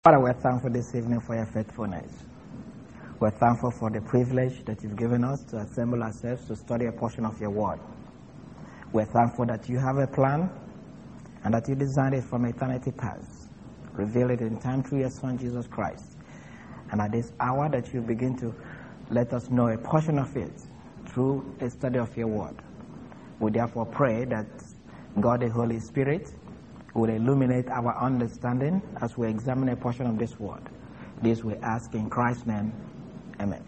Father, we're thankful this evening for your faithfulness. We're thankful for the privilege that you've given us to assemble ourselves to study a portion of your word. We're thankful that you have a plan and that you designed it from eternity past. Reveal it in time through your Son, Jesus Christ. And at this hour that you begin to let us know a portion of it through a study of your word. We therefore pray that God the Holy Spirit will illuminate our understanding as we examine a portion of this word. This we ask in Christ's name. Amen.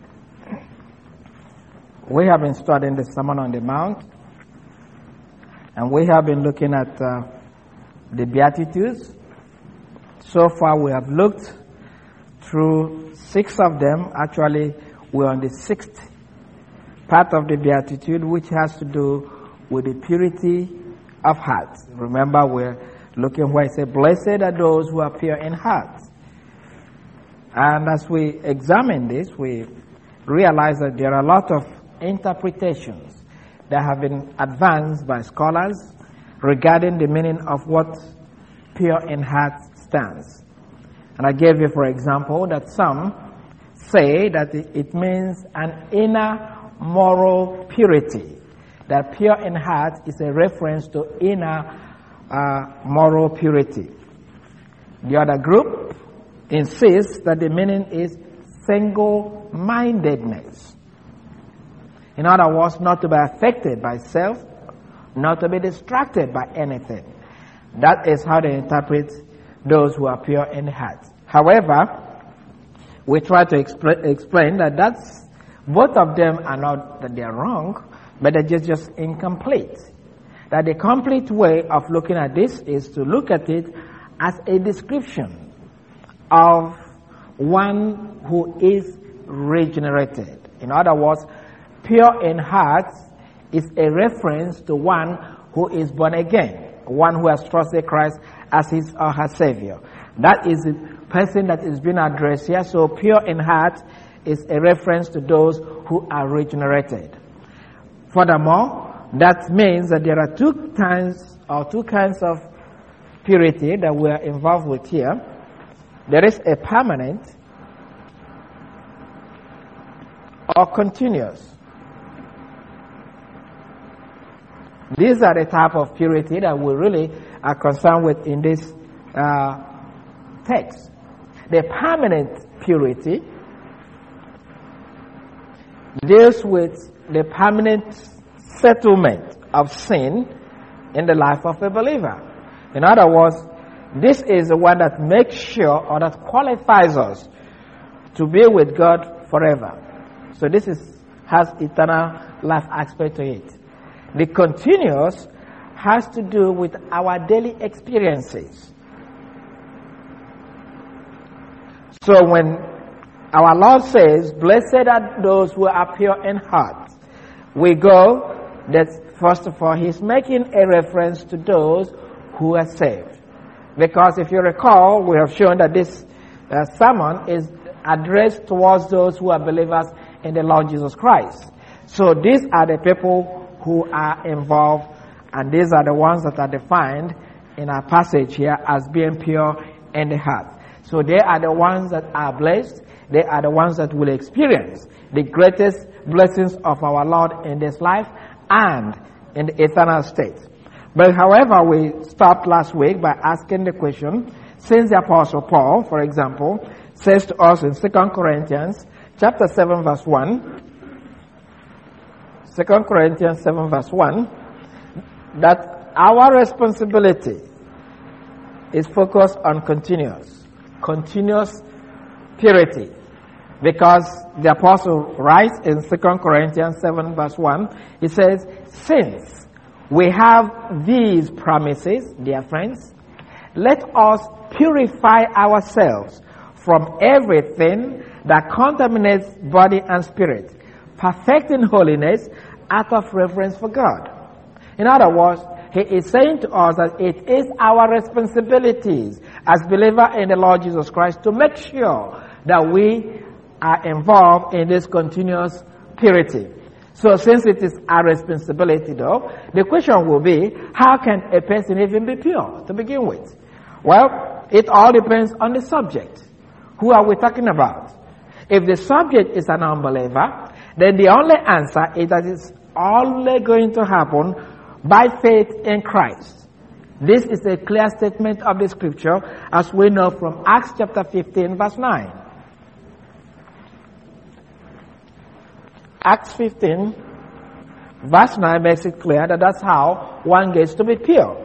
We have been studying the Sermon on the Mount, and we have been looking at the Beatitudes. So far we have looked through 6 of them. Actually, we're on the 6th part of the Beatitude, which has to do with the purity of heart. Remember, we're looking where it says, "Blessed are those who are pure in heart." And as we examine this, we realize that there are a lot of interpretations that have been advanced by scholars regarding the meaning of what pure in heart stands. And I gave you, for example, that some say that it means an inner moral purity. That pure in heart is a reference to inner moral purity. The other group insists that the meaning is single-mindedness. In other words, not to be affected by self, not to be distracted by anything. That is how they interpret those who are pure in heart. However, we try to explain that both of them are not that they are wrong, but they're just incomplete. That the complete way of looking at this is to look at it as a description of one who is regenerated. In other words, pure in heart is a reference to one who is born again, one who has trusted Christ as his or her Savior. That is the person that is being addressed here. So pure in heart is a reference to those who are regenerated. Furthermore, that means that there are two kinds of purity that we are involved with here. There is a permanent or continuous. These are the type of purity that we really are concerned with in this text. The permanent purity deals with the permanent settlement of sin in the life of a believer. In other words, this is the one that makes sure or that qualifies us to be with God forever. So this has eternal life aspect to it. The continuous has to do with our daily experiences. So when our Lord says, "Blessed are those who are pure in heart," we go that first of all, he's making a reference to those who are saved. Because if you recall, we have shown that this sermon is addressed towards those who are believers in the Lord Jesus Christ. So these are the people who are involved, and these are the ones that are defined in our passage here as being pure in the heart. So they are the ones that are blessed. They are the ones that will experience the greatest blessings of our Lord in this life and in the eternal state. But however, we stopped last week by asking the question, since the Apostle Paul, for example, says to us in 2 Corinthians chapter 7 verse 1, 2 Corinthians 7 verse 1, that our responsibility is focused on continuous purity. Because the apostle writes in 2 Corinthians 7 verse 1, he says, "Since we have these promises, dear friends, let us purify ourselves from everything that contaminates body and spirit, perfecting holiness out of reverence for God." In other words, he is saying to us that it is our responsibilities as believers in the Lord Jesus Christ to make sure that we are involved in this continuous purity. So since it is our responsibility though, the question will be, how can a person even be pure to begin with? Well, it all depends on the subject. Who are we talking about? If the subject is an unbeliever, then the only answer is that it's only going to happen by faith in Christ. This is a clear statement of the scripture, as we know from Acts chapter 15, verse 9. Acts 15, verse 9 makes it clear that that's how one gets to be pure.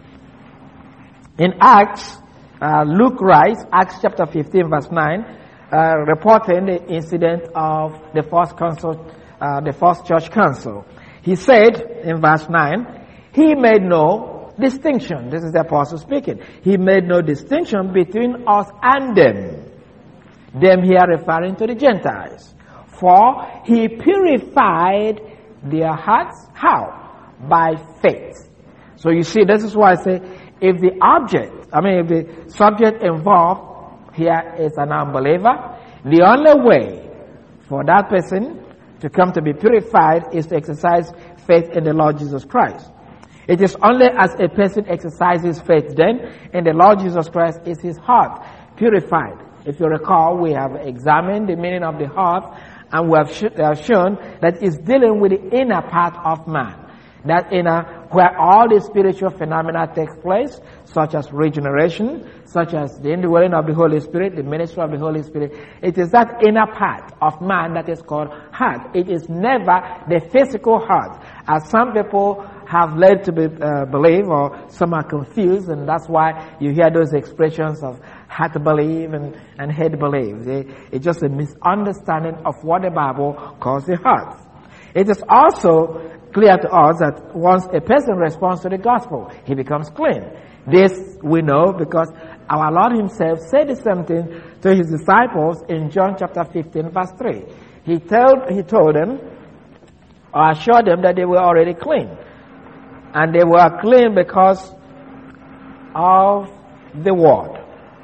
In Acts, Luke writes, Acts chapter 15, verse 9, reporting the incident of the first council, the first church council. He said in verse 9, he made no distinction. This is the apostle speaking. He made no distinction between us and them. Them here referring to the Gentiles. For he purified their hearts. How? By faith. So you see, this is why I say, if the subject involved here is an unbeliever, the only way for that person to come to be purified is to exercise faith in the Lord Jesus Christ. It is only as a person exercises faith then in the Lord Jesus Christ is his heart purified. If you recall, we have examined the meaning of the heart, and we have shown that it's dealing with the inner part of man. That inner, where all the spiritual phenomena takes place, such as regeneration, such as the indwelling of the Holy Spirit, the ministry of the Holy Spirit. It is that inner part of man that is called heart. It is never the physical heart, as some people have led to believe, or some are confused, and that's why you hear those expressions of heart believe and head believe. It's just a misunderstanding of what the Bible calls the heart. It is also clear to us that once a person responds to the gospel, he becomes clean. This we know because our Lord himself said the same thing to his disciples in John chapter 15, verse 3. He told them, or assured them, that they were already clean. And they were clean because of the word.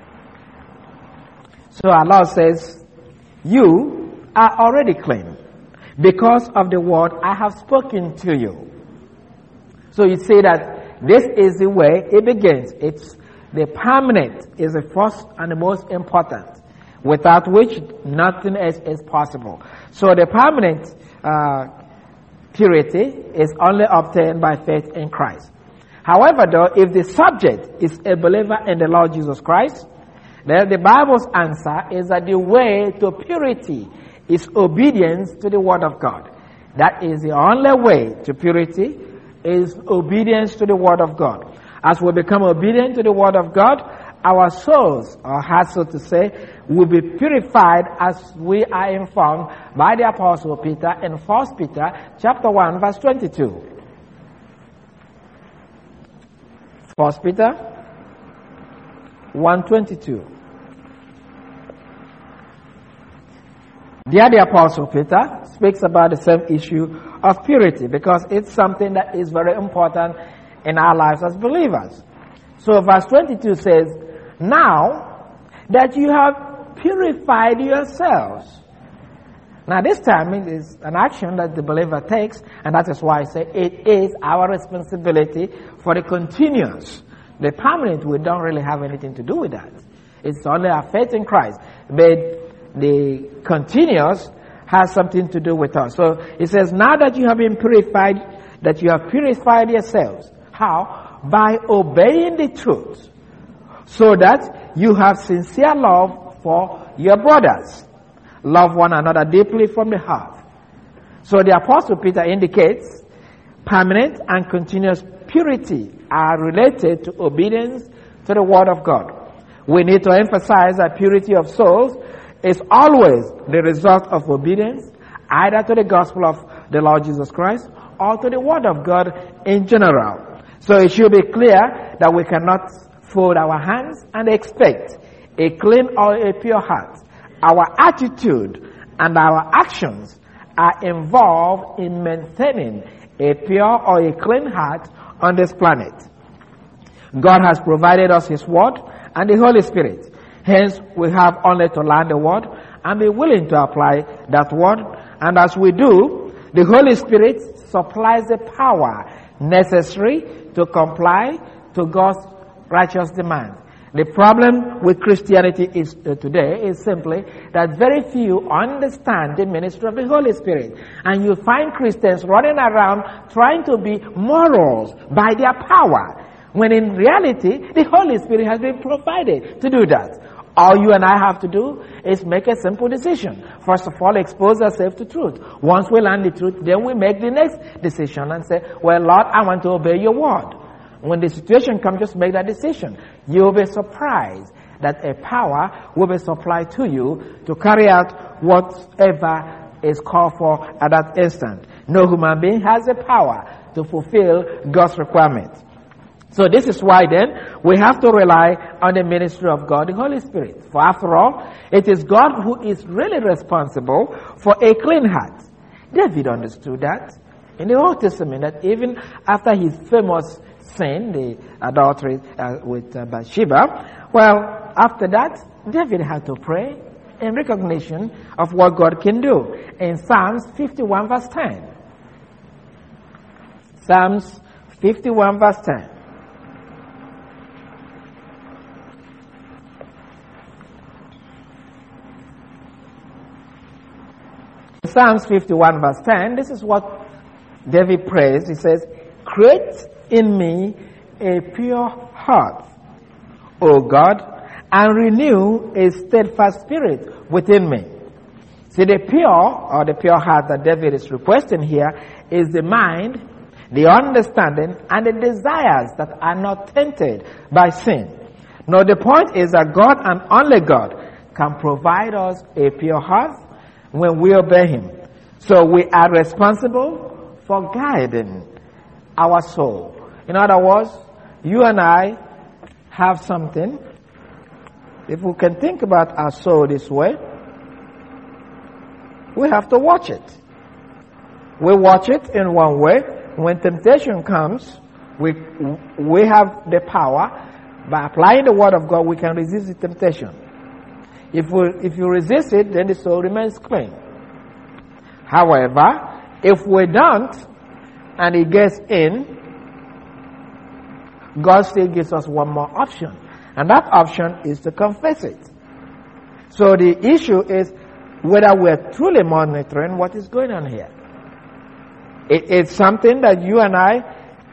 So our Lord says, you are already clean because of the word I have spoken to you. So you see that this is the way it begins. It's the permanent is the first and the most important, without which nothing else is possible. So the permanent purity is only obtained by faith in Christ. However, though, if the subject is a believer in the Lord Jesus Christ, then the Bible's answer is that the way to purity is obedience to the Word of God. That is the only way to purity, is obedience to the Word of God. As we become obedient to the Word of God, our souls, or hearts, so to say, will be purified, as we are informed by the Apostle Peter in 1 Peter chapter 1, verse 22. 1 Peter 1:22. There the Apostle Peter speaks about the same issue of purity, because it's something that is very important in our lives as believers. So verse 22 says, now that you have purified yourselves. Now this time it is an action that the believer takes, and that is why I say it is our responsibility for the continuous. The permanent, we don't really have anything to do with that. It's only our faith in Christ. But the continuous has something to do with us. So it says, now that you have been purified, that you have purified yourselves. How? By obeying the truth, so that you have sincere love for your brothers. Love one another deeply from the heart. So the Apostle Peter indicates permanent and continuous purity are related to obedience to the Word of God. We need to emphasize that purity of souls is always the result of obedience, either to the gospel of the Lord Jesus Christ or to the Word of God in general. So it should be clear that we cannot fold our hands and expect a clean or a pure heart. Our attitude and our actions are involved in maintaining a pure or a clean heart on this planet. God has provided us His Word and the Holy Spirit. Hence, we have only to learn the Word and be willing to apply that Word. And as we do, the Holy Spirit supplies the power necessary to comply to God's righteous demand. The problem with Christianity is today is simply that very few understand the ministry of the Holy Spirit. And you find Christians running around trying to be morals by their power, when in reality, the Holy Spirit has been provided to do that. All you and I have to do is make a simple decision. First of all, expose ourselves to truth. Once we learn the truth, then we make the next decision and say, well, Lord, I want to obey your word. When the situation comes, just make that decision. You'll be surprised that a power will be supplied to you to carry out whatever is called for at that instant. No human being has the power to fulfill God's requirements. So this is why then we have to rely on the ministry of God, the Holy Spirit. For after all, it is God who is really responsible for a clean heart. David understood that in the Old Testament, that even after his famous sin, the adultery with Bathsheba, well, after that, David had to pray in recognition of what God can do. In Psalms 51 verse 10. Psalms 51 verse 10. Psalms 51 verse 10, this is what David prays. He says, create in me a pure heart, O God, and renew a steadfast spirit within me. See, the pure heart that David is requesting here is the mind, the understanding, and the desires that are not tainted by sin. Now, the point is that God and only God can provide us a pure heart when we obey Him. So we are responsible for guiding our soul. In other words, you and I have something. If we can think about our soul this way, we have to watch it. We watch it in one way. When temptation comes, we have the power. By applying the word of God, we can resist the temptation. If you resist it, then the soul remains clean. However, if we don't, and it gets in, God still gives us one more option. And that option is to confess it. So the issue is whether we're truly monitoring what is going on here. It's something that you and I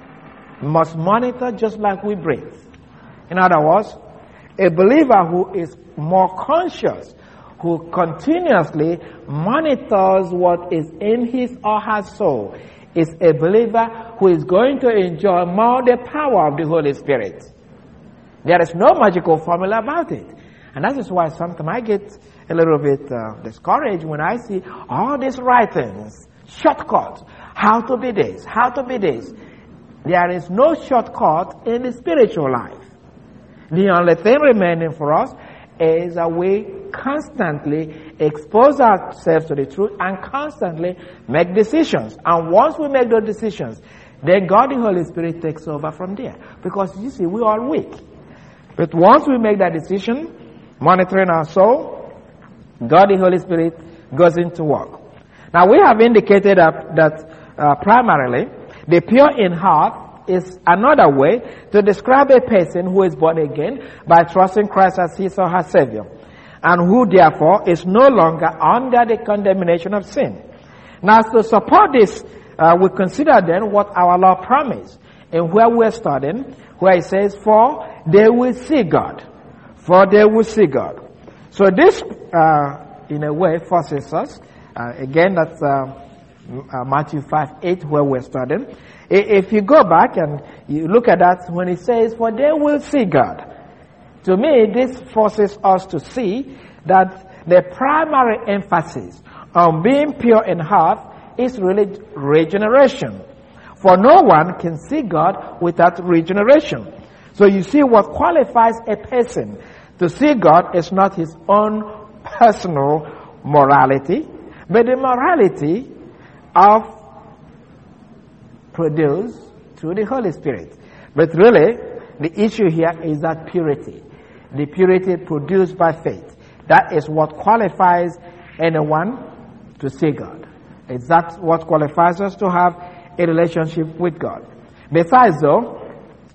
must monitor just like we breathe. In other words, a believer who is more conscious, who continuously monitors what is in his or her soul, is a believer who is going to enjoy more the power of the Holy Spirit. There is no magical formula about it. And that is why sometimes I get a little bit discouraged when I see all these writings, shortcuts, how to be this, how to be this. There is no shortcut in the spiritual life. The only thing remaining for us is that we constantly expose ourselves to the truth and constantly make decisions. And once we make those decisions, then God the Holy Spirit takes over from there. Because you see, we are weak. But once we make that decision, monitoring our soul, God the Holy Spirit goes into work. Now we have indicated that primarily the pure in heart is another way to describe a person who is born again by trusting Christ as his or her Savior, and who therefore is no longer under the condemnation of sin. Now, to support this, we consider then what our Lord promised in where we're studying, where He says, "For they will see God." For they will see God. So this, in a way, forces us. Again, that's Matthew 5:8, where we're studying. If you go back and you look at that, when it says, "For they will see God," to me, this forces us to see that the primary emphasis on being pure in heart is really regeneration. For no one can see God without regeneration. So you see, what qualifies a person to see God is not his own personal morality, but the morality of produced through the Holy Spirit. But really, the issue here is that purity. The purity produced by faith. That is what qualifies anyone to see God. Is that what qualifies us to have a relationship with God. Besides though,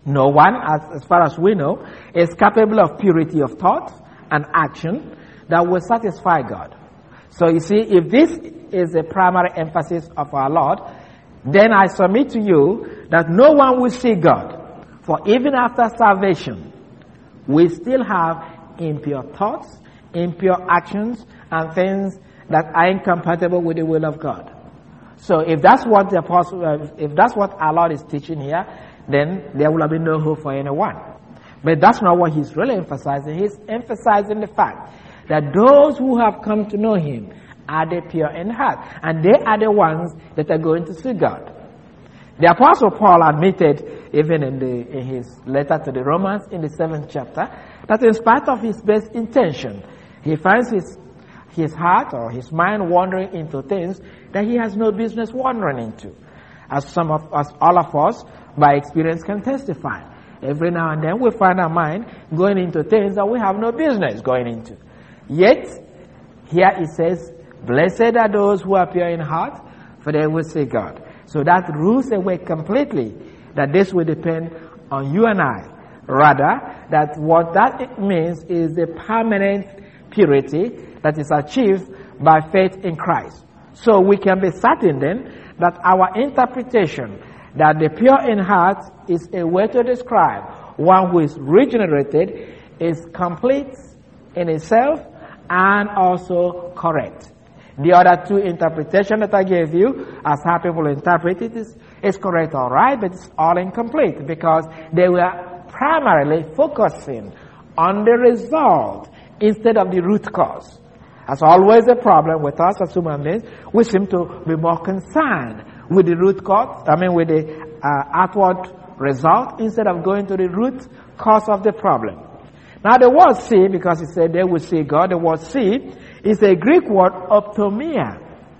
No one, as far as we know, is capable of purity of thought and action that will satisfy God. So you see, if this is the primary emphasis of our Lord, then I submit to you that no one will see God. For even after salvation, we still have impure thoughts, impure actions, and things that are incompatible with the will of God. So if that's what the apostle, if that's what our Lord is teaching here, then there will have been no hope for anyone. But that's not what he's really emphasizing. He's emphasizing the fact that those who have come to know him are the pure in heart, and they are the ones that are going to see God. The Apostle Paul admitted, even in his letter to the Romans in the 7th chapter, that in spite of his best intention, he finds his heart or his mind wandering into things that he has no business wandering into. As some of us, all of us, by experience can testify. Every now and then we find our mind going into things that we have no business going into. Yet, here it says, blessed are those who are pure in heart, for they will see God. So that rules away completely that this will depend on you and I. Rather, that what that means is the permanent purity that is achieved by faith in Christ. So we can be certain then that our interpretation that the pure in heart is a way to describe one who is regenerated is complete in itself and also correct. The other two interpretations that I gave you, as how people interpret it, is correct, all right, but it's all incomplete because they were primarily focusing on the result instead of the root cause. That's always a problem with us as human beings. We seem to be more concerned with the root cause, with the outward result instead of going to the root cause of the problem. Now the word see, because it said they will see God, the word see is a Greek word optomia.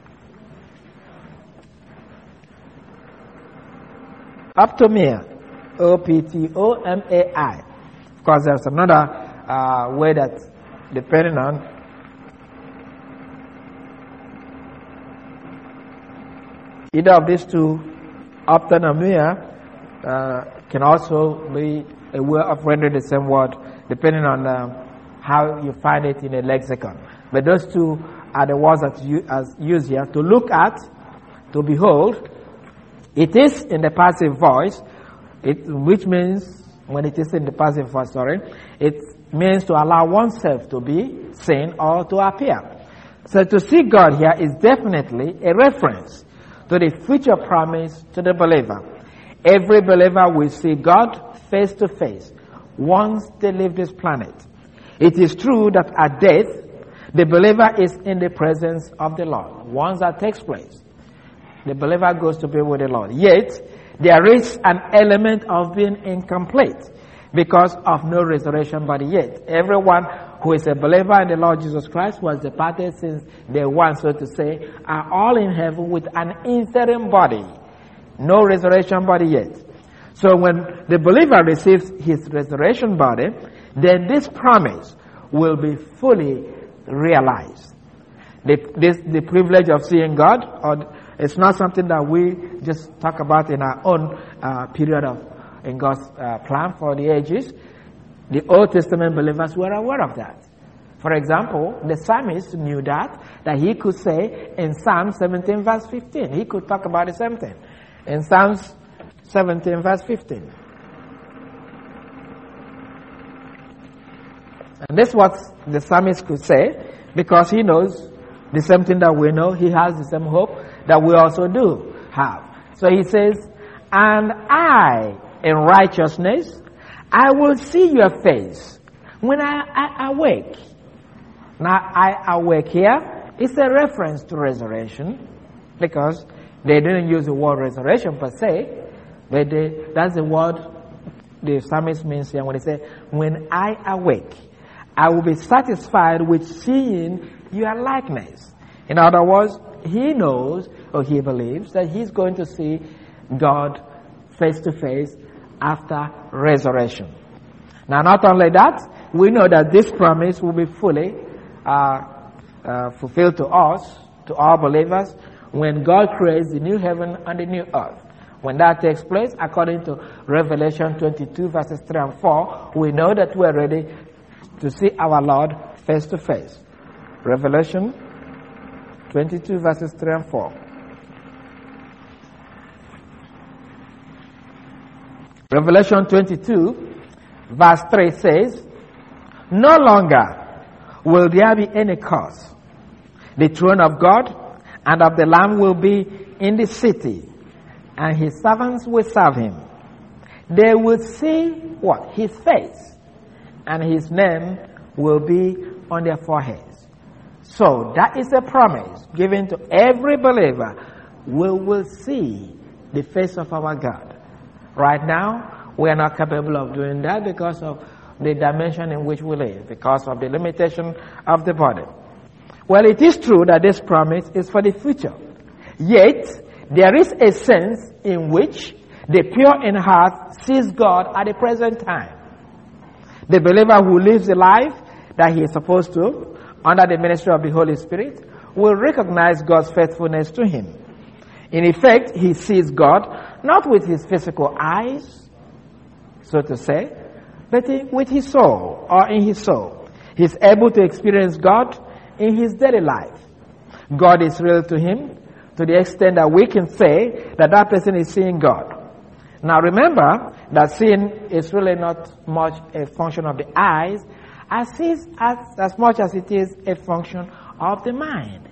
Optomia. O-P-T-O-M-A-I. Of course, there's another way that, depending on either of these two, optonomia can also be a way of rendering the same word, depending on how you find it in a lexicon. But those two are the words that you as used here. To look at, to behold. It is in the passive voice, which means, when it is in the passive voice, it means to allow oneself to be seen or to appear. So to see God here is definitely a reference to the future promise to the believer. Every believer will see God face to face once they leave this planet. It is true that at death, the believer is in the presence of the Lord. Once that takes place, the believer goes to be with the Lord. Yet, there is an element of being incomplete because of no resurrection body yet. Everyone who is a believer in the Lord Jesus Christ, who has departed since day one, so to say, are all in heaven with an interim body. No resurrection body yet. So when the believer receives his resurrection body, then this promise will be fully realized. The privilege of seeing God, it's not something that we just talk about in our own period of in God's plan for the ages. The Old Testament believers were aware of that. For example, the psalmist knew that he could say in Psalm 17 verse 15. He could talk about the same thing. In Psalms 17 verse 15. And this is what the psalmist could say because he knows the same thing that we know. He has the same hope that we also do have. So he says, and I, in righteousness, I will see your face when I awake. Now, I awake here is a reference to resurrection because they didn't use the word resurrection per se, but that's the word the psalmist means here when he says, when I awake, I will be satisfied with seeing your likeness. In other words, he knows or he believes that he's going to see God face to face after resurrection. Now, not only that, we know that this promise will be fully fulfilled to us, to all believers, when God creates the new heaven and the new earth. When that takes place, according to Revelation 22, verses 3 and 4, we know that we're ready to see our Lord face to face. Revelation 22, verses 3 and 4. Revelation 22, verse 3 says, "No longer will there be any curse. The throne of God and of the Lamb will be in the city, and his servants will serve him. They will see what? His face, and his name will be on their foreheads." So that is a promise given to every believer. We will see the face of our God. Right now, we are not capable of doing that because of the dimension in which we live, because of the limitation of the body. Well, it is true that this promise is for the future. Yet, there is a sense in which the pure in heart sees God at the present time. The believer who lives the life that he is supposed to, under the ministry of the Holy Spirit, will recognize God's faithfulness to him. In effect, he sees God not with his physical eyes, so to say, but with his soul, or in his soul. He's able to experience God in his daily life. God is real to him to the extent that we can say that that person is seeing God. Now remember that seeing is really not much a function of the eyes as much as it is a function of the mind.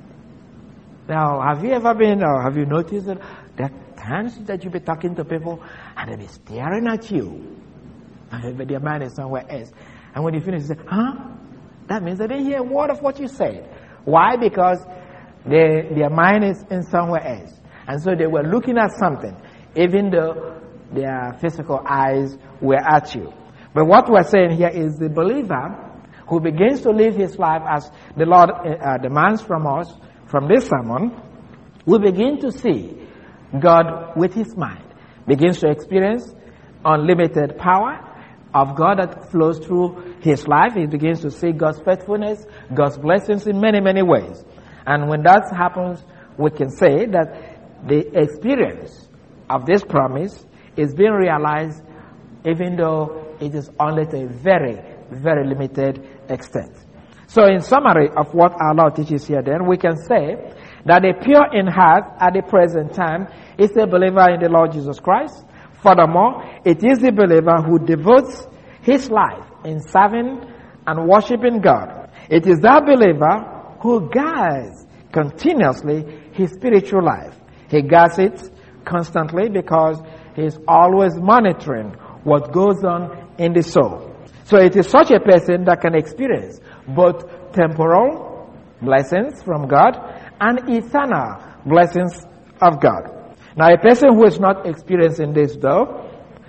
Now, have you ever been, or have you noticed that there are times that you be talking to people and they be staring at you, but their mind is somewhere else. And when you finish, you say, "Huh?" That means they didn't hear a word of what you said. Why? Because their mind is in somewhere else. And so they were looking at something, even though their physical eyes were at you. But what we're saying here is the believer who begins to live his life as the Lord demands from us, from this sermon, will begin to see God with his mind, begins to experience unlimited power of God that flows through his life. He begins to see God's faithfulness, God's blessings in many, many ways. And when that happens, we can say that the experience of this promise is being realized, even though it is only to a very, very limited extent. So in summary of what our Lord teaches here, then, we can say that a pure in heart at the present time is a believer in the Lord Jesus Christ. Furthermore, it is the believer who devotes his life in serving and worshiping God. It is that believer who guards continuously his spiritual life. He guards it constantly because he is always monitoring what goes on in the soul. So it is such a person that can experience both temporal blessings from God and eternal blessings of God. Now, a person who is not experiencing this, though,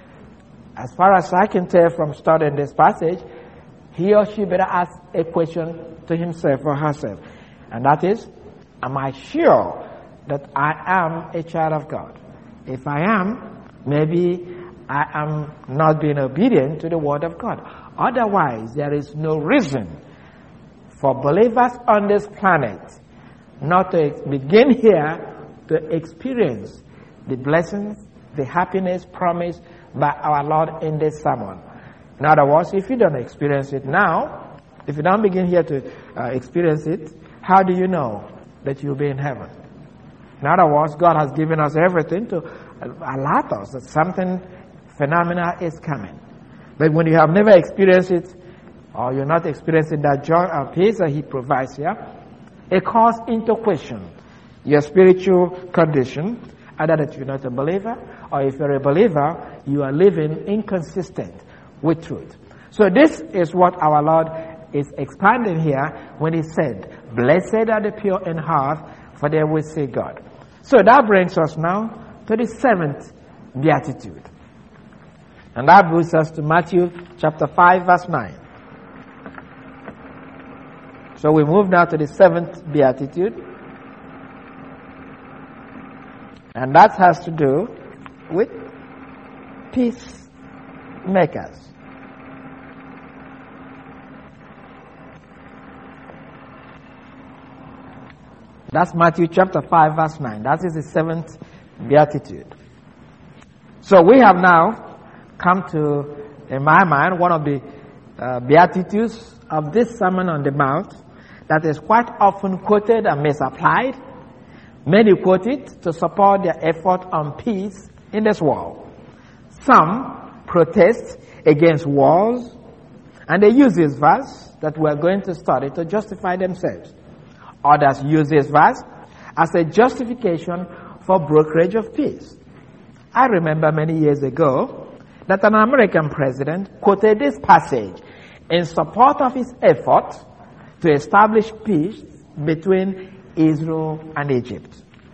as far as I can tell from studying this passage, he or she better ask a question to himself or herself. And that is, am I sure that I am a child of God? If I am, maybe I am not being obedient to the word of God. Otherwise, there is no reason for believers on this planet not to begin here to experience the blessings, the happiness promised by our Lord in this sermon. In other words, if you don't experience it now, if you don't begin here to experience it, how do you know that you'll be in heaven? In other words, God has given us everything to alert us that something phenomenal is coming. But when you have never experienced it, or you're not experiencing that joy and peace that he provides here, it calls into question your spiritual condition, either that you're not a believer, or if you're a believer, you are living inconsistent with truth. So this is what our Lord is expanding here when he said, "Blessed are the pure in heart, for they will see God." So that brings us now to the seventh beatitude. And that brings us to Matthew chapter 5, verse 9. So we move now to the seventh beatitude. And that has to do with peacemakers. That's Matthew chapter 5, verse 9. That is the seventh beatitude. So we have now come to, in my mind, one of the beatitudes of this Sermon on the Mount that is quite often quoted and misapplied. Many quote it to support their effort on peace in this world. Some protest against wars, and they use this verse that we are going to study to justify themselves. Others use this verse as a justification for brokerage of peace. I remember many years ago that an American president quoted this passage in support of his effort to establish peace between Israel and Egypt.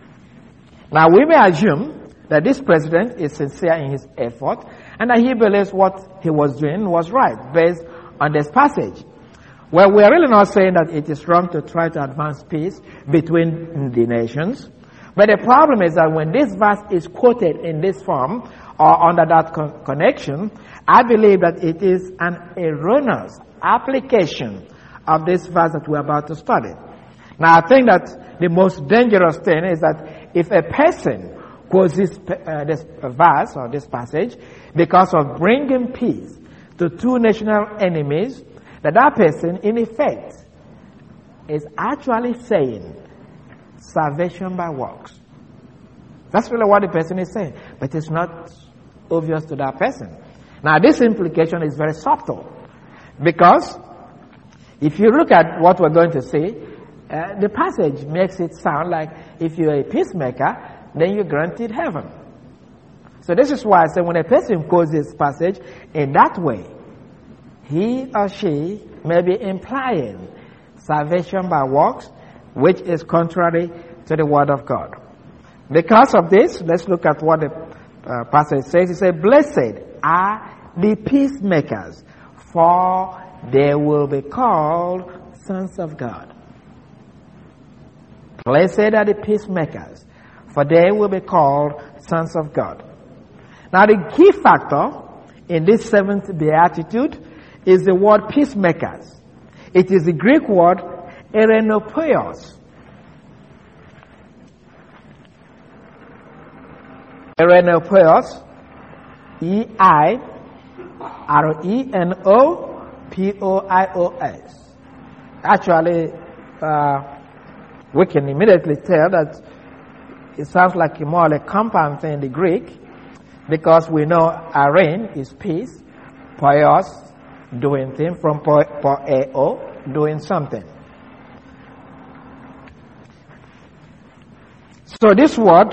Now we may assume that this president is sincere in his effort and that he believes what he was doing was right based on this passage. Well, we are really not saying that it is wrong to try to advance peace between the nations. But the problem is that when this verse is quoted in this form or under that connection, I believe that it is an erroneous application of this verse that we're about to study. Now, I think that the most dangerous thing is that if a person quotes this verse or this passage because of bringing peace to two national enemies, that person, in effect, is actually saying salvation by works. That's really what the person is saying, but it's not obvious to that person. Now, this implication is very subtle, because if you look at what we're going to see, the passage makes it sound like if you're a peacemaker, then you're granted heaven. So this is why I say when a person quotes this passage in that way, he or she may be implying salvation by works, which is contrary to the Word of God. Because of this, let's look at what the passage says. It says, "Blessed are the peacemakers, for they will be called sons of God." Blessed are the peacemakers, for they will be called sons of God. Now, the key factor in this seventh beatitude is the word peacemakers. It is the Greek word erenopoios. Erenopoios, E-I-R-E-N-O-P-O-I-O-S. Actually, we can immediately tell that it sounds like more like a compound thing in the Greek, because we know aren is peace, poios, doing things, from poeo, doing something. So this word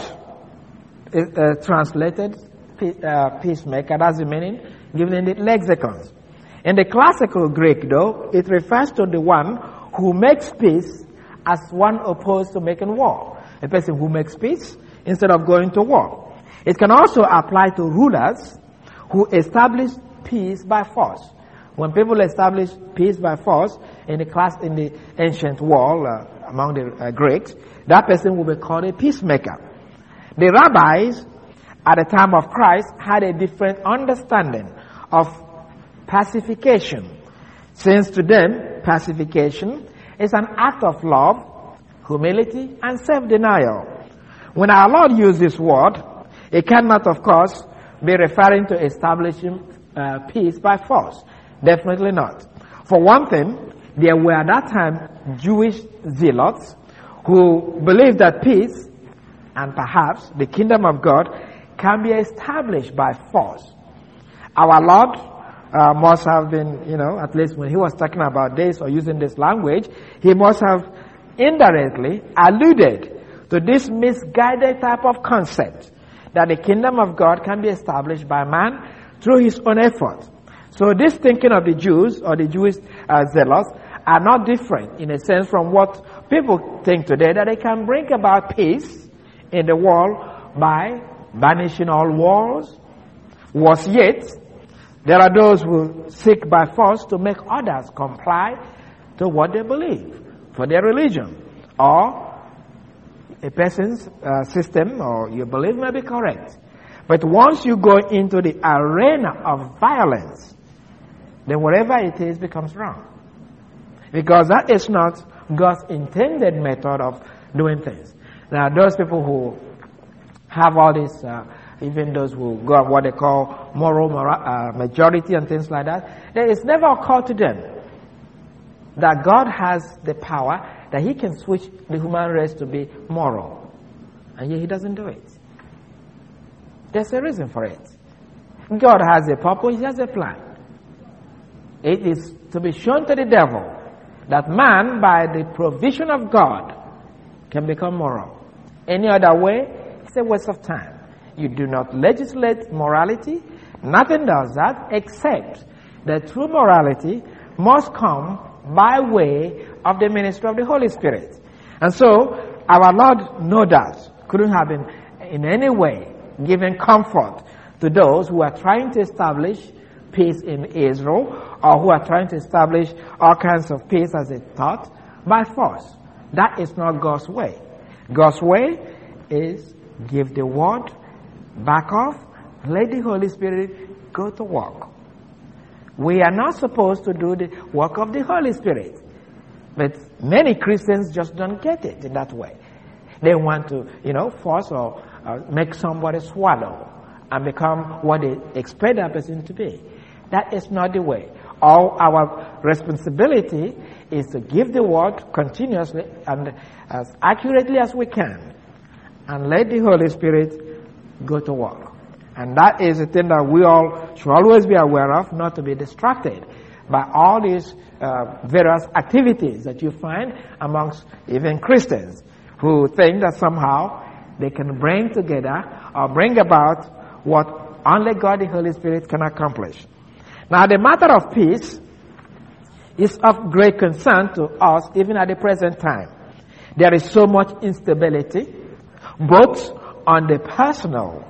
is translated peacemaker. That's the meaning given in the lexicons. In the classical Greek, though, it refers to the one who makes peace as one opposed to making war. A person who makes peace instead of going to war. It can also apply to rulers who establish peace by force. When people establish peace by force in the ancient world among the Greeks, that person will be called a peacemaker. The rabbis at the time of Christ had a different understanding of pacification, since to them pacification is an act of love, humility, and self-denial. When our Lord used this word, it cannot, of course, be referring to establishing peace by force. Definitely not. For one thing, there were at that time Jewish zealots who believed that peace and perhaps the kingdom of God can be established by force. Our Lord must have been, at least when he was talking about this or using this language, he must have indirectly alluded to this misguided type of concept that the kingdom of God can be established by man through his own effort. So this thinking of the Jews or the Jewish zealots are not different in a sense from what people think today, that they can bring about peace in the world by banishing all wars. Worse yet, there are those who seek by force to make others comply to what they believe for their religion, or a person's system or your belief may be correct. But once you go into the arena of violence, then whatever it is becomes wrong. Because that is not God's intended method of doing things. Now, those people who have all these even those who go on what they call moral majority and things like that, it's never occurred to them that God has the power that he can switch the human race to be moral. And yet he doesn't do it. There's a reason for it. God has a purpose, he has a plan. It is to be shown to the devil that man, by the provision of God, can become moral. Any other way, it's a waste of time. You do not legislate morality. Nothing does that except that true morality must come by way of the ministry of the Holy Spirit. And so, our Lord, no doubt, couldn't have been in any way given comfort to those who are trying to establish peace in Israel, or who are trying to establish all kinds of peace as a thought by force. That is not God's way. God's way is give the word, back off, let the Holy Spirit go to work. We are not supposed to do the work of the Holy Spirit. But many Christians just don't get it in that way. They want to, force or make somebody swallow and become what they expect that person to be. That is not the way. All our responsibility is to give the word continuously and as accurately as we can, and let the Holy Spirit go to work. And that is a thing that we all should always be aware of, not to be distracted by all these various activities that you find amongst even Christians who think that somehow they can bring together or bring about what only God the Holy Spirit can accomplish. Now, the matter of peace is of great concern to us even at the present time. There is so much instability, both on the personal,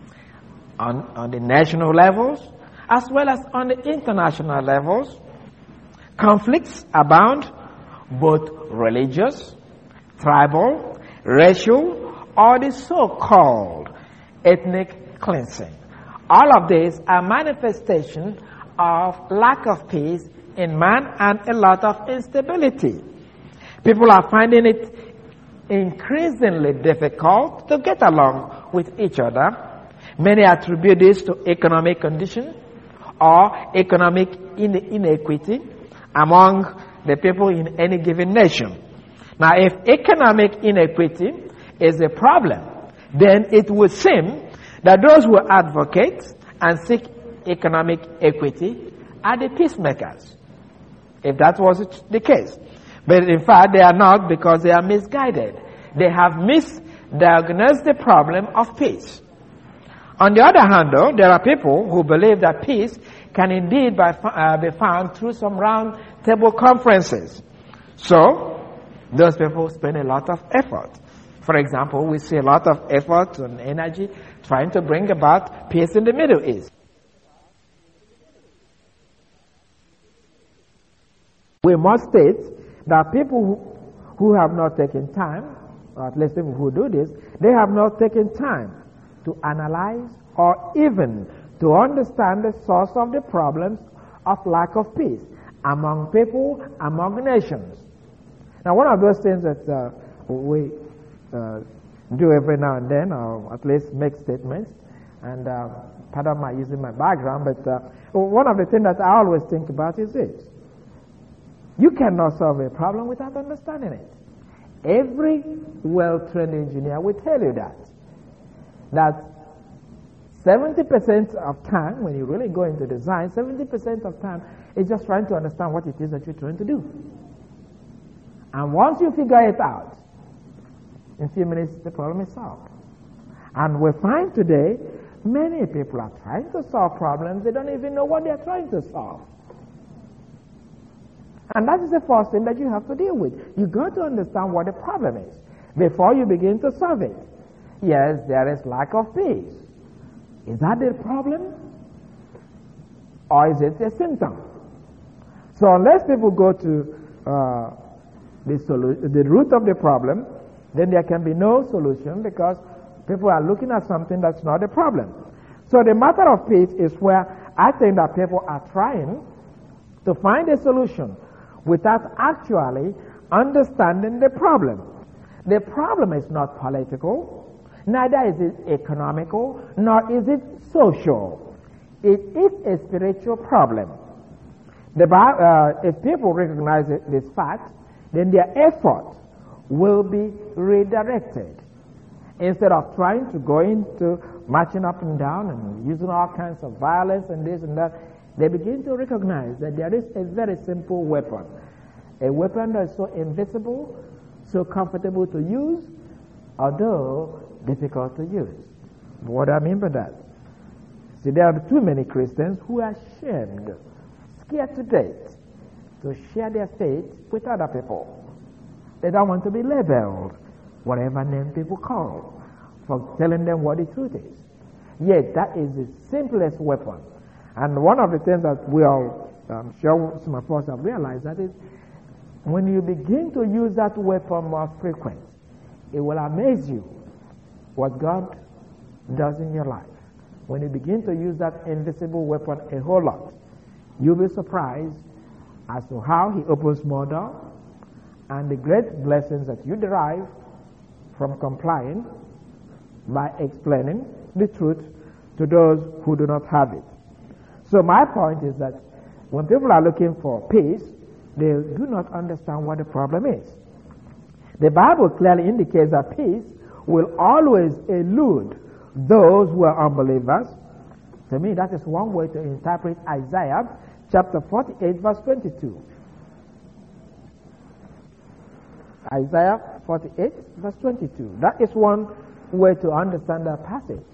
on the national levels, as well as on the international levels. Conflicts abound, both religious, tribal, racial, or the so-called ethnic cleansing. All of these are manifestations of lack of peace in man and a lot of instability. People are finding it increasingly difficult to get along with each other. Many attribute this to economic condition or economic inequity among the people in any given nation. Now, if economic inequity is a problem, then it would seem that those who advocate and seek economic equity are the peacemakers, if that was the case. But in fact, they are not, because they are misguided. They have misdiagnosed the problem of peace. On the other hand, though, there are people who believe that peace can indeed be found through some round table conferences. So, those people spend a lot of effort. For example, we see a lot of effort and energy trying to bring about peace in the Middle East. We must state that people who have not taken time, or at least people who do this, they have not taken time to analyze or even to understand the source of the problems of lack of peace among people, among nations. Now, one of those things that we do every now and then, or at least make statements, and pardon my using my background, but one of the things that I always think about is this. You cannot solve a problem without understanding it. Every well-trained engineer will tell you that 70% of time, when you really go into design, 70% of time is just trying to understand what it is that you're trying to do. And once you figure it out, in a few minutes the problem is solved. And we find today, many people are trying to solve problems, they don't even know what they're trying to solve. And that is the first thing that you have to deal with. You got to understand what the problem is before you begin to solve it. Yes, there is lack of peace. Is that the problem? Or is it a symptom? So unless people go to the root of the problem, then there can be no solution, because people are looking at something that's not a problem. So the matter of peace is where I think that people are trying to find a solution without actually understanding the problem. The problem is not political. Neither is it economical, nor is it social. It is a spiritual problem. If people recognize this fact, then their effort will be redirected. Instead of trying to go into marching up and down and using all kinds of violence and this and that, they begin to recognize that there is a very simple weapon. A weapon that is so invisible, so comfortable to use, although difficult to use. What do I mean by that? See, there are too many Christians who are ashamed, scared to death, to share their faith with other people. They don't want to be labeled, whatever name people call, for telling them what the truth is. Yet, that is the simplest weapon. And one of the things that we all, I'm sure some of us have realized, that is, when you begin to use that weapon more frequent, it will amaze you what God does in your life. When you begin to use that invisible weapon a whole lot, you'll be surprised as to how He opens more doors and the great blessings that you derive from complying by explaining the truth to those who do not have it. So my point is that when people are looking for peace, they do not understand what the problem is. The Bible clearly indicates that peace will always elude those who are unbelievers. To me, that is one way to interpret Isaiah chapter 48, verse 22. Isaiah 48, verse 22. That is one way to understand that passage.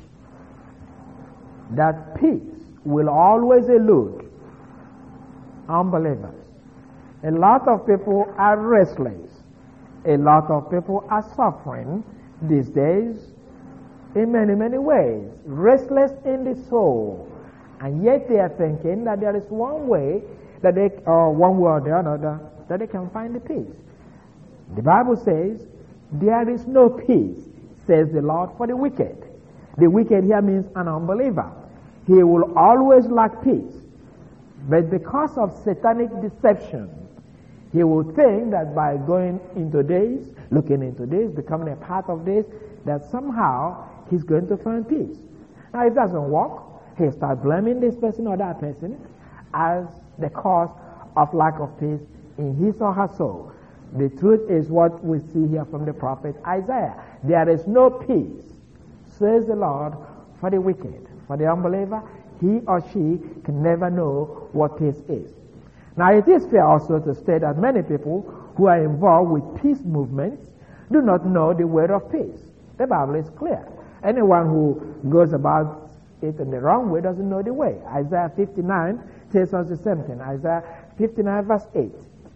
That peace will always elude unbelievers. A lot of people are restless. A lot of people are suffering these days in many, many ways. Restless in the soul. And yet they are thinking that there is one way that they, or one way or the other, that they can find the peace. The Bible says, there is no peace, says the Lord, for the wicked. The wicked here means an unbeliever. He will always lack peace. But because of satanic deception, he will think that by going into this, looking into this, becoming a part of this, that somehow he's going to find peace. Now, if it doesn't work, he'll start blaming this person or that person as the cause of lack of peace in his or her soul. The truth is what we see here from the prophet Isaiah. There is no peace, says the Lord, for the wicked. For the unbeliever, he or she can never know what peace is. Now, it is fair also to state that many people who are involved with peace movements do not know the word of peace. The Bible is clear. Anyone who goes about it in the wrong way doesn't know the way. Isaiah 59 tells us the same thing. Isaiah 59 verse 8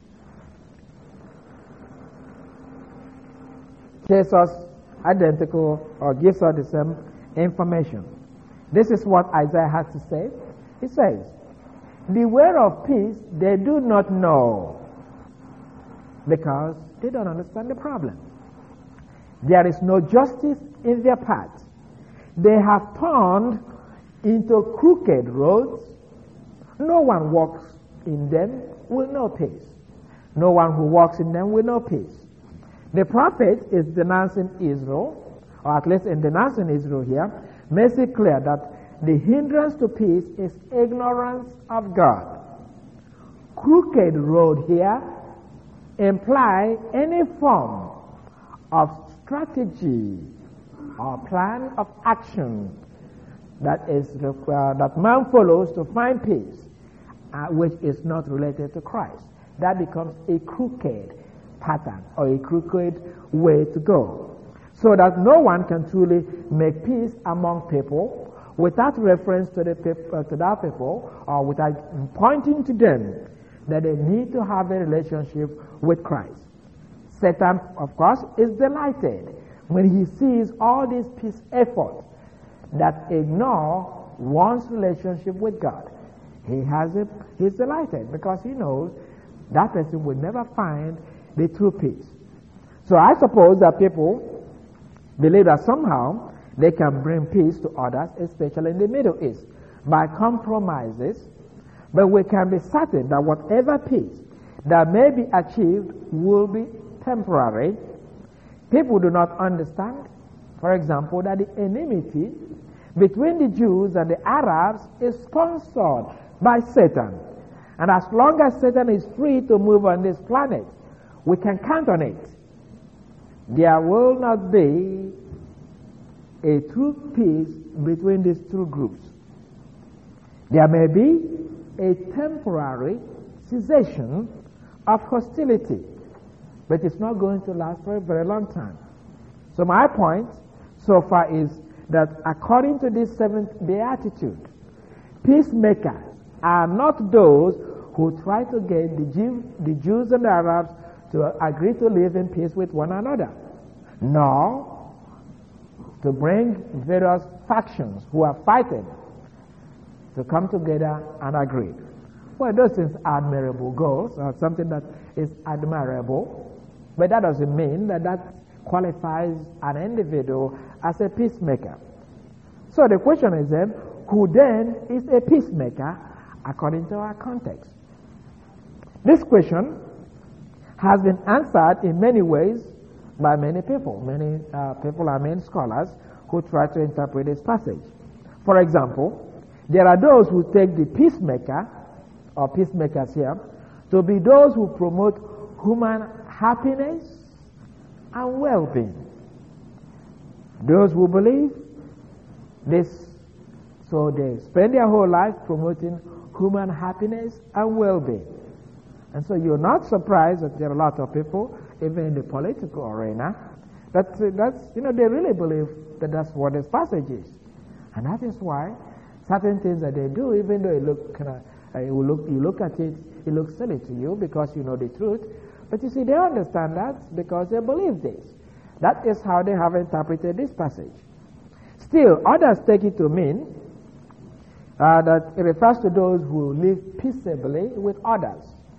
tells us identical or gives us the same information. This is what Isaiah has to say. He says, the way of peace they do not know because they don't understand the problem. There is no justice in their path. They have turned into crooked roads. No one walks in them will know peace. No one who walks in them will know peace. The prophet is denouncing Israel, or at least in denouncing Israel here, makes it clear that the hindrance to peace is ignorance of God. Crooked road here imply any form of strategy or plan of action that man follows to find peace, which is not related to Christ. That becomes a crooked pattern or a crooked way to go. So that no one can truly make peace among people without reference to that people, or without pointing to them that they need to have a relationship with Christ. Satan, of course, is delighted when he sees all these peace efforts that ignore one's relationship with God. He's delighted because he knows that person will never find the true peace. So I suppose that people believe that somehow they can bring peace to others, especially in the Middle East, by compromises. But we can be certain that whatever peace that may be achieved will be temporary. People do not understand for example, that the enmity between the Jews and the Arabs is sponsored by Satan. And as long as Satan is free to move on this planet, we can count on it. There will not be a true peace between these two groups. There may be a temporary cessation of hostility, but it's not going to last for a very long time. So my point so far is that according to this seventh beatitude, peacemakers are not those who try to get the Jews and the Arabs to agree to live in peace with one another, nor to bring various factions who are fighting to come together and agree. Well, those things are admirable goals, or something that is admirable, but that doesn't mean that that qualifies an individual as a peacemaker. So the question is then, who then is a peacemaker according to our context? This question has been answered in many ways by many people. Many people are many scholars who try to interpret this passage. For example, there are those who take the peacemaker, or peacemakers here, to be those who promote human happiness and well-being. Those who believe this, so they spend their whole life promoting human happiness and well-being. And so you're not surprised that there are a lot of people, even in the political arena, that's they really believe that that's what this passage is. And that is why certain things that they do, even though it look kind of, you look at it, it looks silly to you because you know the truth. But you see, they understand that because they believe this. That is how they have interpreted this passage. Still, others take it to mean that it refers to those who live peaceably with others.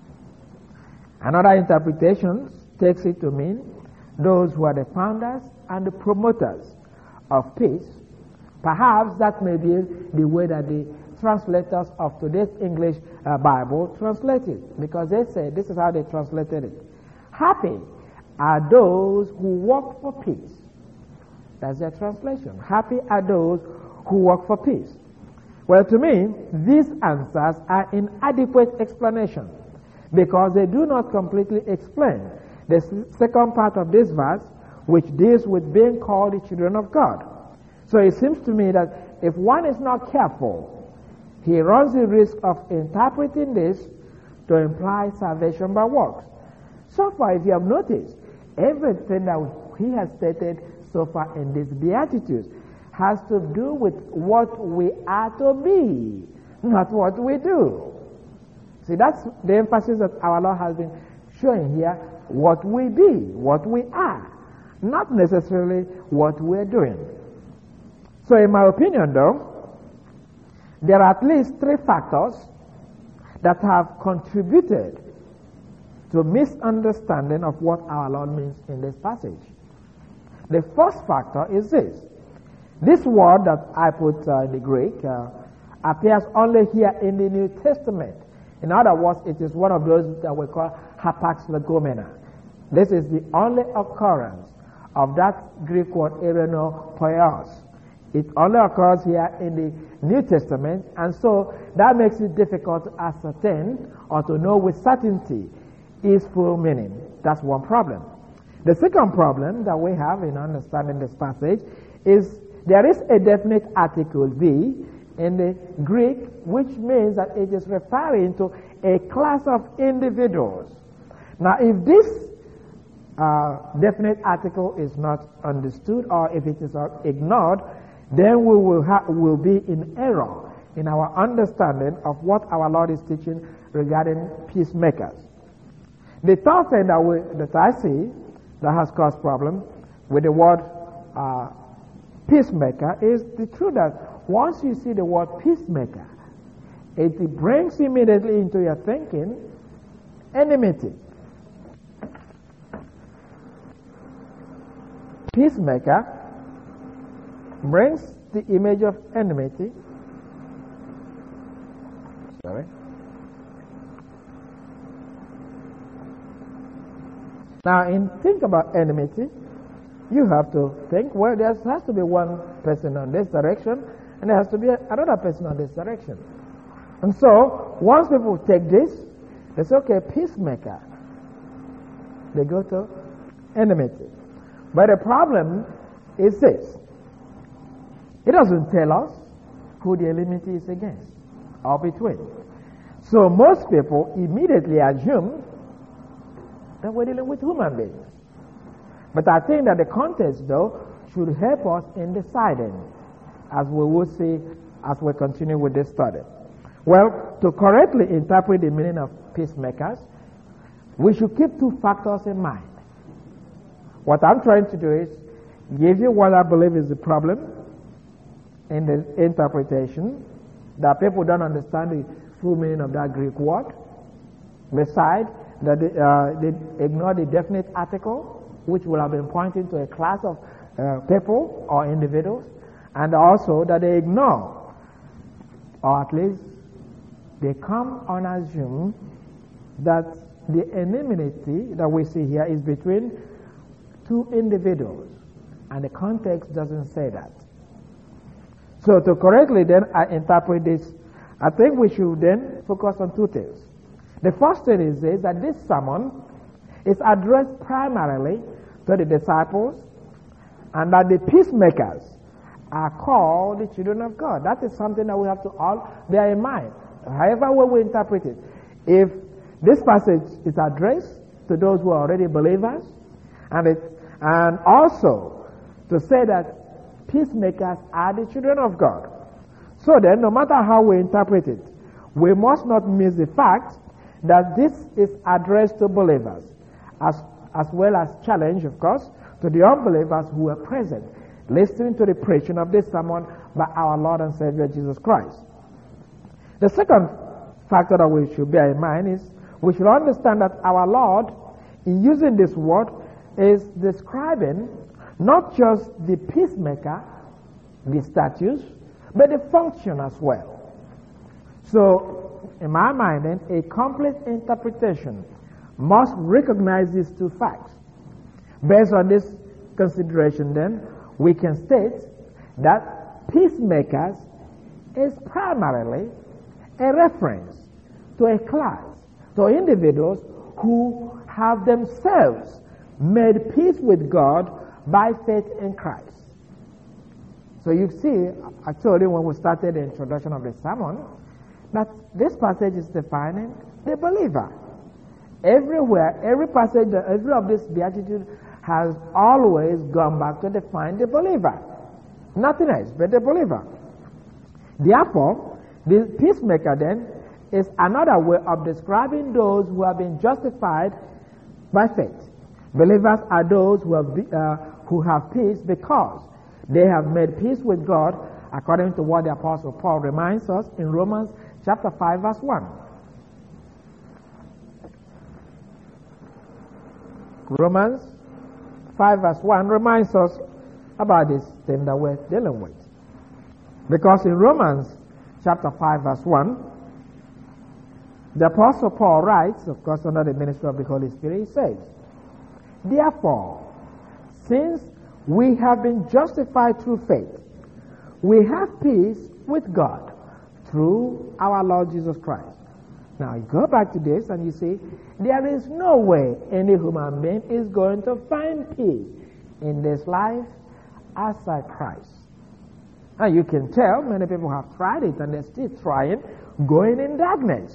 Another interpretation takes it to mean those who are the founders and the promoters of peace. Perhaps that may be the way that the translators of today's English Bible translate it, because they say this is how they translated it. Happy are those who work for peace. That's their translation. Happy are those who work for peace. Well, to me, these answers are inadequate explanation because they do not completely explain the second part of this verse, which deals with being called the children of God. So it seems to me that if one is not careful, he runs the risk of interpreting this to imply salvation by works. So far, if you have noticed, everything that he has stated so far in this Beatitudes has to do with what we are to be, not what we do. See, that's the emphasis that our Lord has been showing here, what we be, what we are, not necessarily what we're doing. So in my opinion, though, there are at least three factors that have contributed to misunderstanding of what our Lord means in this passage. The first factor is this. This word that I put in the Greek appears only here in the New Testament. In other words, it is one of those that we call hapax legomena. This is the only occurrence of that Greek word erenopoios. It only occurs here in the New Testament, and so that makes it difficult to ascertain or to know with certainty its full meaning. That's one problem. The second problem that we have in understanding this passage is there is a definite article the in the Greek, which means that it is referring to a class of individuals. Now, if this definite article is not understood, or if it is ignored, then we will be in error in our understanding of what our Lord is teaching regarding peacemakers. The third thing that I see that has caused problem with the word peacemaker is the truth that once you see the word peacemaker, it brings immediately into your thinking enmity. Peacemaker brings the image of enmity. Sorry. Now, think about enmity. you have to think, well, there has to be one person on this direction, and there has to be another person on this direction. And so, once people take this, they say, okay, peacemaker. They go to enmity. But the problem is this. It doesn't tell us who the enmity is against or between. So most people immediately assume that we're dealing with human beings. But I think that the context, though, should help us in deciding, as we will see as we continue with this study. Well, to correctly interpret the meaning of peacemakers, we should keep two factors in mind. What I'm trying to do is give you what I believe is the problem in the interpretation, that people don't understand the full meaning of that Greek word. Besides, that they ignore the definite article, which will have been pointing to a class of people or individuals, and also that they ignore, or at least they come on assume that the enmity that we see here is between two individuals, and the context doesn't say that. So to correctly then interpret this, I think we should then focus on two things. The first thing is this, that this sermon is addressed primarily to the disciples, and that the peacemakers are called the children of God. That is something that we have to all bear in mind, however way we interpret it. If this passage is addressed to those who are already believers, and also to say that peacemakers are the children of God. So then, no matter how we interpret it, we must not miss the fact that this is addressed to believers, as well as challenge, of course, to the unbelievers who were present, listening to the preaching of this sermon by our Lord and Savior Jesus Christ. The second factor that we should bear in mind is we should understand that our Lord, in using this word, is describing not just the peacemaker, the status, but the function as well. So, in my mind, then, a complete interpretation must recognize these two facts. Based on this consideration, then, we can state that peacemakers is primarily a reference to a class, to individuals who have themselves made peace with God by faith in Christ. So you see, I told you when we started the introduction of the sermon, that this passage is defining the believer. Everywhere, every passage, every of this beatitude has always gone back to define the believer. Nothing else but the believer. Therefore, the peacemaker then is another way of describing those who have been justified by faith. Believers are those who have peace because they have made peace with God, according to what the Apostle Paul reminds us in Romans chapter 5, verse 1. Romans 5, verse 1 reminds us about this thing that we're dealing with. Because in Romans chapter 5, verse 1, the Apostle Paul writes, of course, under the ministry of the Holy Spirit, he says, "Therefore, since we have been justified through faith, we have peace with God through our Lord Jesus Christ." Now, you go back to this and you see, there is no way any human being is going to find peace in this life outside Christ. And you can tell many people have tried it and they're still trying, going in darkness,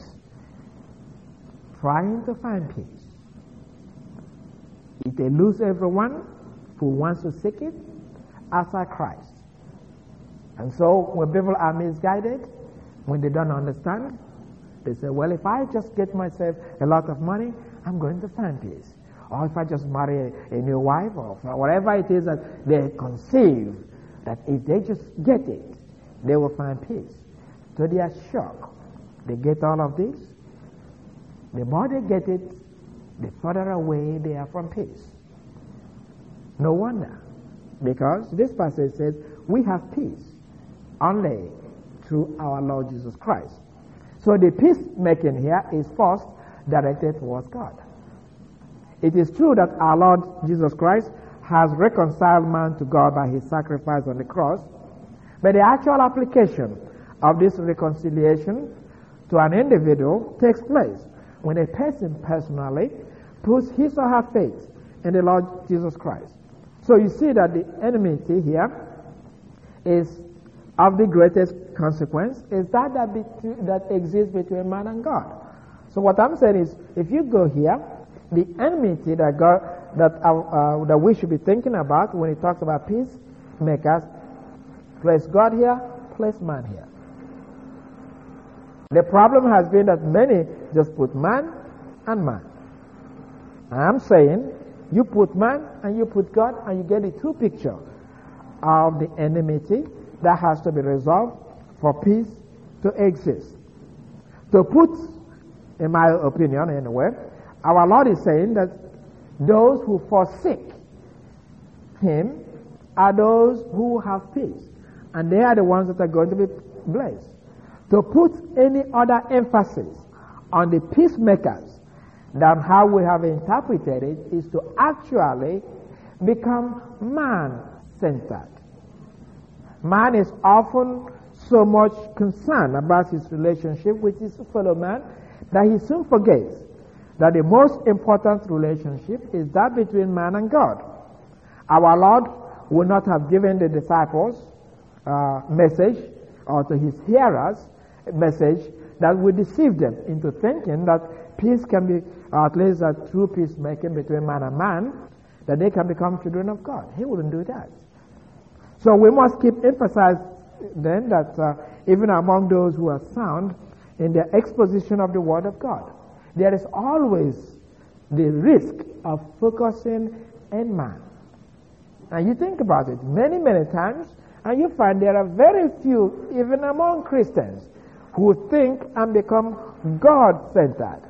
trying to find peace. If they lose everyone who wants to seek it outside Christ. And so when people are misguided, when they don't understand, they say, well, if I just get myself a lot of money, I'm going to find peace. Or if I just marry a new wife, or whatever it is that they conceive, that if they just get it, they will find peace. To their shock, they get all of this. The more they get it, the further away they are from peace. No wonder, because this passage says we have peace only through our Lord Jesus Christ. So the peacemaking here is first directed towards God. It is true that our Lord Jesus Christ has reconciled man to God by his sacrifice on the cross, but the actual application of this reconciliation to an individual takes place when a person personally puts his or her faith in the Lord Jesus Christ. So you see that the enmity here is of the greatest consequence, is that exists between man and God. So what I'm saying is, if you go here, the enmity that we should be thinking about when he talks about peacemakers, place God here, place man here. The problem has been that many just put man and man. I'm saying you put man and you put God and you get the two picture of the enmity that has to be resolved for peace to exist. To put, in my opinion anyway, our Lord is saying that those who forsake him are those who have peace, and they are the ones that are going to be blessed. To put any other emphasis on the peacemakers than how we have interpreted it is to actually become man-centered. Man is often so much concerned about his relationship with his fellow man that he soon forgets that the most important relationship is that between man and God. Our Lord would not have given the disciples message, or to his hearers a message that would deceive them into thinking that peace can be, or at least a true peacemaking between man and man, that they can become children of God. He wouldn't do that. So we must keep emphasizing then that even among those who are sound in their exposition of the Word of God, there is always the risk of focusing in man. And you think about it many, many times, and you find there are very few, even among Christians, who think and become God-centered.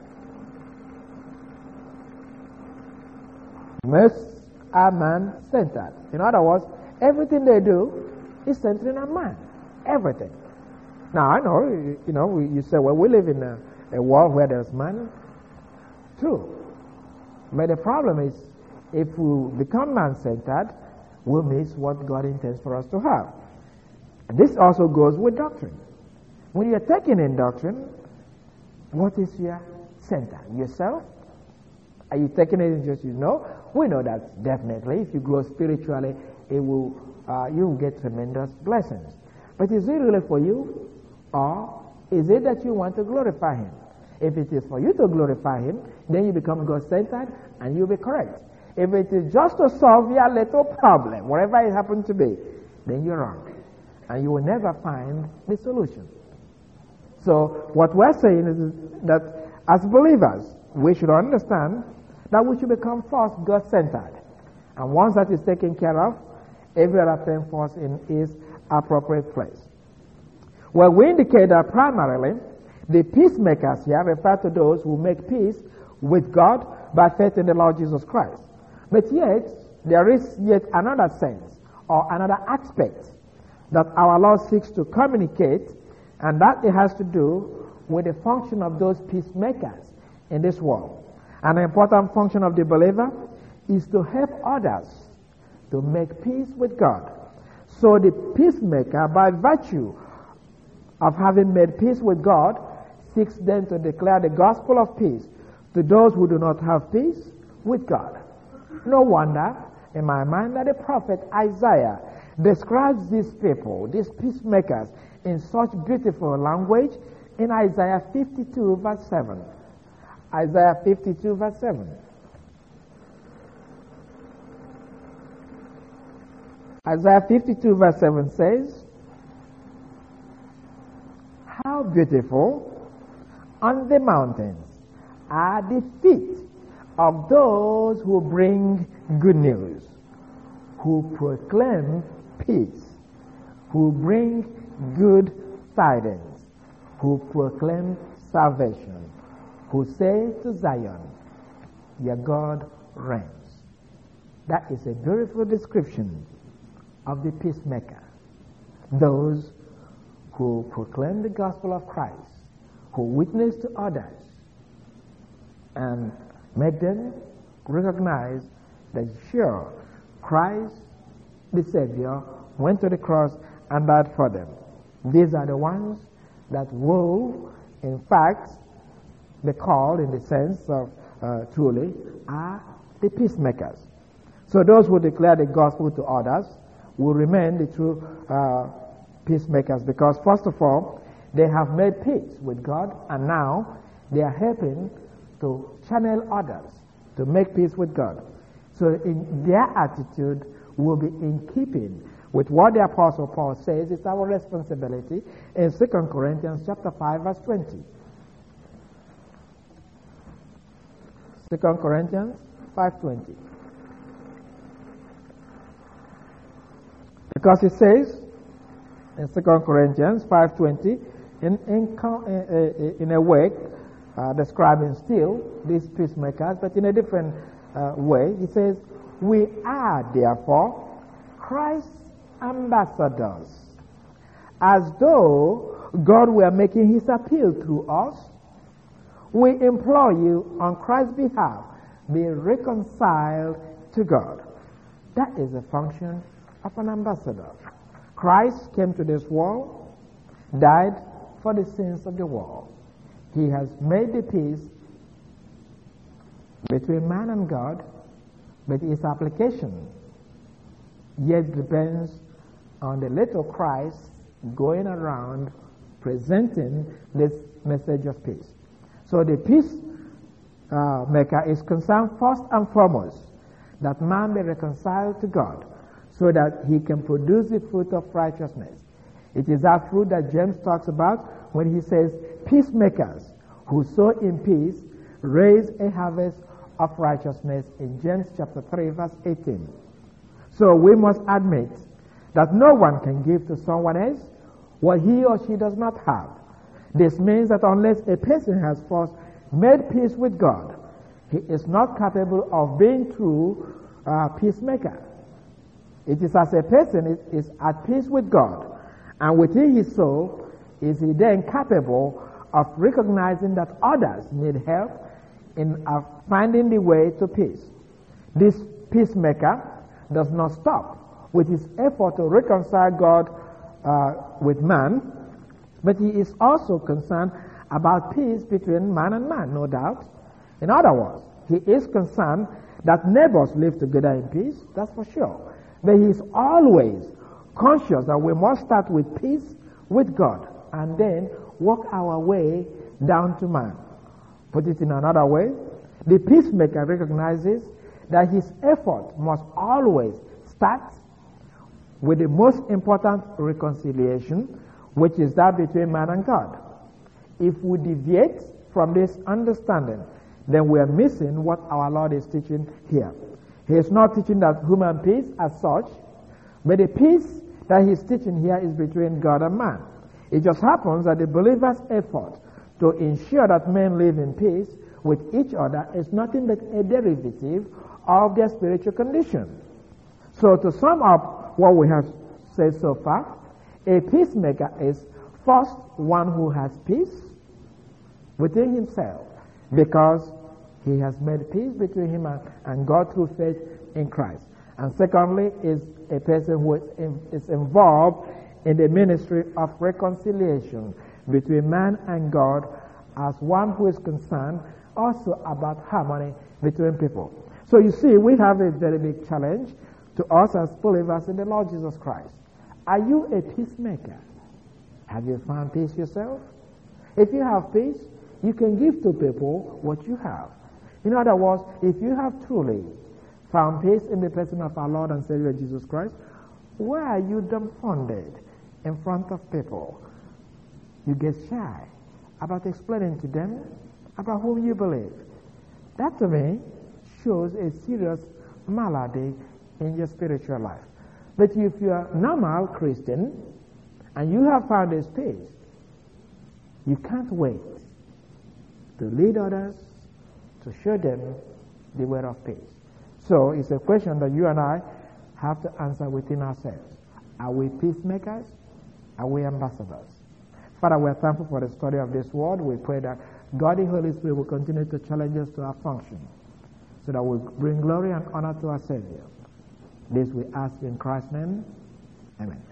Most are man-centered. In other words, everything they do is centering on man. Everything. Now, I know, you say, well, we live in a world where there's man. True. But the problem is, if we become man-centered, we'll miss what God intends for us to have. And this also goes with doctrine. When you're taking in doctrine, what is your center? Yourself? Are you taking it in just you know? We know that definitely. If you grow spiritually, you will get tremendous blessings. But is it really for you? Or is it that you want to glorify him? If it is for you to glorify him, then you become God-centered and you'll be correct. If it is just to solve your little problem, whatever it happens to be, then you're wrong. And you will never find the solution. So what we're saying is that as believers, we should understand that we should become first God-centered. And once that is taken care of, every other thing falls in its appropriate place. Well, we indicate that primarily the peacemakers here refer to those who make peace with God by faith in the Lord Jesus Christ. But yet, there is yet another sense or another aspect that our Lord seeks to communicate, and that it has to do with the function of those peacemakers in this world. An important function of the believer is to help others to make peace with God. So the peacemaker, by virtue of having made peace with God, seeks then to declare the gospel of peace to those who do not have peace with God. No wonder, in my mind, that the prophet Isaiah describes these people, these peacemakers, in such beautiful language in Isaiah 52 verse 7. Isaiah 52 verse 7. Isaiah 52 verse 7 says, "How beautiful on the mountains are the feet of those who bring good news, who proclaim peace, who bring good tidings, who proclaim salvation, who say to Zion, your God reigns." That is a beautiful description of the peacemaker. Those who proclaim the gospel of Christ, who witness to others, and make them recognize that sure, Christ, the Savior, went to the cross and died for them. These are the ones that will, in fact, be called in the sense of truly are the peacemakers. So those who declare the gospel to others will remain the true peacemakers, because first of all, they have made peace with God, and now they are helping to channel others to make peace with God. So in their attitude will be in keeping with what the Apostle Paul says is our responsibility in 2 Corinthians chapter 5 verse 20. 2 Corinthians 5:20. Because it says in 2 Corinthians 5:20, in a way describing still these peacemakers, but in a different way, he says, "We are therefore Christ's ambassadors, as though God were making his appeal through us. We implore you on Christ's behalf, be reconciled to God." That is the function of an ambassador. Christ came to this world, died for the sins of the world. He has made the peace between man and God, but its application yet depends on the little Christ going around presenting this message of peace. So the peace maker is concerned first and foremost that man be reconciled to God so that he can produce the fruit of righteousness. It is that fruit that James talks about when he says, peacemakers who sow in peace raise a harvest of righteousness in James chapter 3 verse 18. So we must admit that no one can give to someone else what he or she does not have. This means that unless a person has first made peace with God, he is not capable of being true peacemaker. It is as a person is at peace with God, and within his soul is he then capable of recognizing that others need help in finding the way to peace. This peacemaker does not stop with his effort to reconcile God with man, but he is also concerned about peace between man and man, no doubt. In other words, he is concerned that neighbors live together in peace, that's for sure. But he is always conscious that we must start with peace with God and then work our way down to man. Put it in another way, the peacemaker recognizes that his effort must always start with the most important reconciliation, which is that between man and God. If we deviate from this understanding, then we are missing what our Lord is teaching here. He is not teaching that human peace as such, but the peace that he is teaching here is between God and man. It just happens that the believer's effort to ensure that men live in peace with each other is nothing but a derivative of their spiritual condition. So to sum up what we have said so far, a peacemaker is first one who has peace within himself because he has made peace between him and God through faith in Christ. And secondly is a person who is involved in the ministry of reconciliation between man and God as one who is concerned also about harmony between people. So you see, we have a very big challenge to us as believers in the Lord Jesus Christ. Are you a peacemaker? Have you found peace yourself? If you have peace, you can give to people what you have. In other words, if you have truly found peace in the person of our Lord and Savior Jesus Christ, why are you dumbfounded in front of people? You get shy about explaining to them about whom you believe. That to me shows a serious malady in your spiritual life. But if you are a normal Christian and you have found this peace, you can't wait to lead others, to show them the way of peace. So it's a question that you and I have to answer within ourselves. Are we peacemakers? Are we ambassadors? Father, we are thankful for the study of this word. We pray that God, the Holy Spirit, will continue to challenge us to our function so that we bring glory and honor to our Savior. This we ask in Christ's name. Amen.